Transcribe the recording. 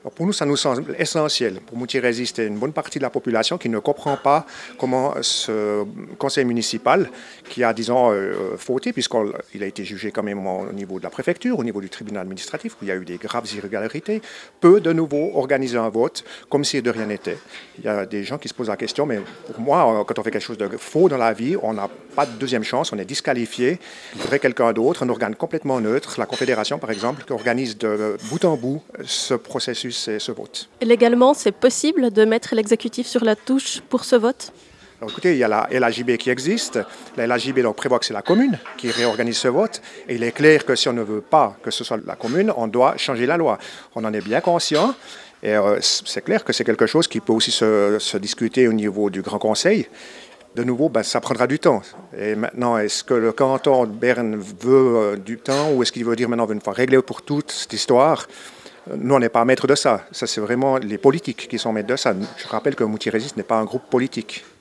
Alors pour nous, ça nous semble essentiel. Pour Moutier-Résiste, il y a une bonne partie de la population qui ne comprend pas comment ce conseil municipal, qui a, disons, fauté, puisqu'il a été jugé quand même au niveau de la préfecture, au niveau du tribunal administratif, où il y a eu des graves irrégularités, peut de nouveau organiser un vote comme si de rien n'était. Il y a des gens qui se posent la question, mais pour moi, quand on fait quelque chose de faux dans la vie, on n'a pas de deuxième chance, on est disqualifié. Il faudrait quelqu'un d'autre, un organe complètement neutre, la Confédération par exemple, qui organise de bout en bout ce processus et ce vote. Et légalement, c'est possible de mettre l'exécutif sur la touche pour ce vote? Alors écoutez, il y a la LHJB qui existe. La LHJB donc, prévoit que c'est la commune qui réorganise ce vote. Et il est clair que si on ne veut pas que ce soit la commune, on doit changer la loi. On en est bien conscient. Et c'est clair que c'est quelque chose qui peut aussi se discuter au niveau du Grand Conseil. De nouveau, ça prendra du temps. Et maintenant, est-ce que le canton de Berne veut du temps ou est-ce qu'il veut dire maintenant une fois régler pour toute cette histoire? Nous, on n'est pas maître de ça. Ça, c'est vraiment les politiques qui sont maîtres de ça. Je rappelle que Moutier-Résiste n'est pas un groupe politique.